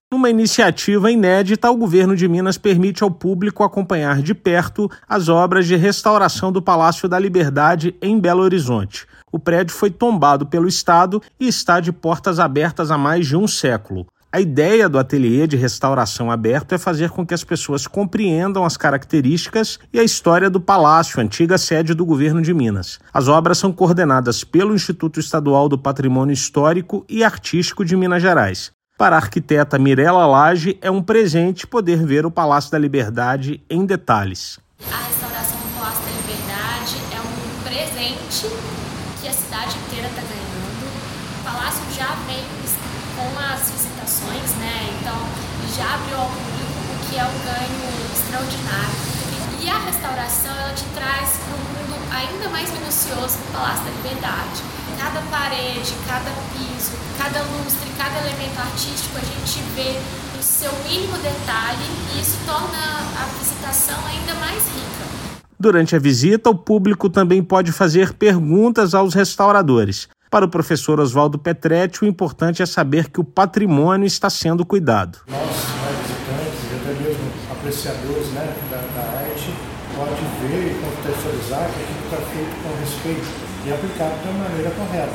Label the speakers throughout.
Speaker 1: Numa iniciativa inédita, o governo de Minas permite ao público acompanhar de perto as obras de restauração do Palácio da Liberdade em Belo Horizonte. O prédio foi tombado pelo Estado e está de portas abertas há mais de um século. A ideia do ateliê de restauração aberto é fazer com que as pessoas compreendam as características e a história do palácio, antiga sede do governo de Minas. As obras são coordenadas pelo Instituto Estadual do Patrimônio Histórico e Artístico de Minas Gerais. Para a arquiteta Mirela Lage, é um presente poder ver o Palácio da Liberdade em detalhes.
Speaker 2: A restauração do Palácio da Liberdade é um presente que a cidade inteira está ganhando. O palácio já vem com as visitações, então já abriu ao público, o que é um ganho extraordinário. E a restauração, ela te traz para um mundo ainda mais minucioso do Palácio da Liberdade. Cada parede, cada piso, cada lustre, cada elemento artístico a gente vê no seu mínimo detalhe e isso torna a visitação ainda mais rica.
Speaker 1: Durante a visita, o público também pode fazer perguntas aos restauradores. Para o professor Oswaldo Petretti, o importante é saber que o patrimônio está sendo cuidado.
Speaker 3: Nós, visitantes e até mesmo apreciadores da arte, pode ver e contextualizar que aquilo está feito com respeito e aplicado da maneira correta,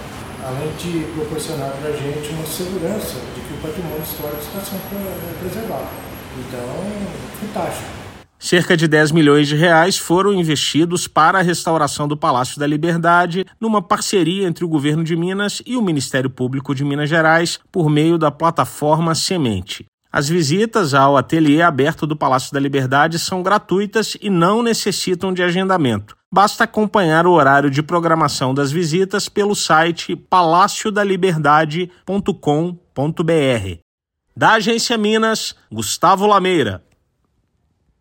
Speaker 3: além de proporcionar para a gente uma segurança de que o patrimônio histórico está sendo preservado. Então, fantástico.
Speaker 1: Cerca de R$10 milhões foram investidos para a restauração do Palácio da Liberdade, numa parceria entre o governo de Minas e o Ministério Público de Minas Gerais, por meio da plataforma Semente. As visitas ao ateliê aberto do Palácio da Liberdade são gratuitas e não necessitam de agendamento. Basta acompanhar o horário de programação das visitas pelo site palaciodaliberdade.com.br. Da Agência Minas, Gustavo Lameira.